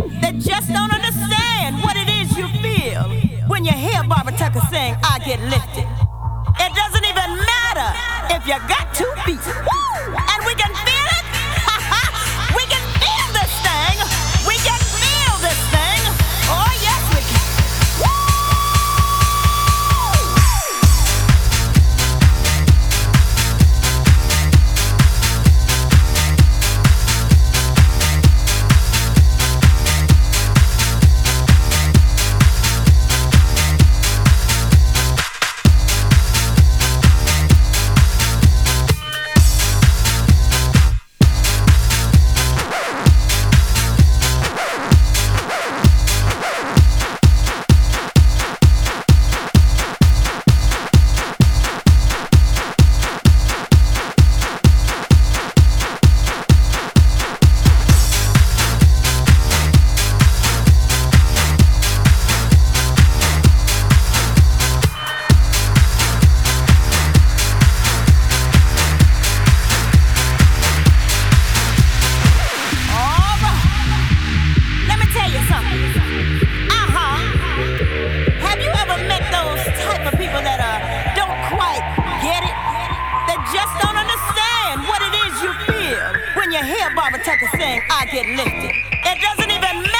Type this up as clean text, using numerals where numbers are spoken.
They just don't understand what it is you feel when you hear Barbara Tucker sing, I get lifted. It doesn't even matter if you got 2 feet. Woo! And we can feel it. We can feel this thing. We can feel this thing. Oh, yes, we can. Barbara Tucker sing, I get lifted. It doesn't even matter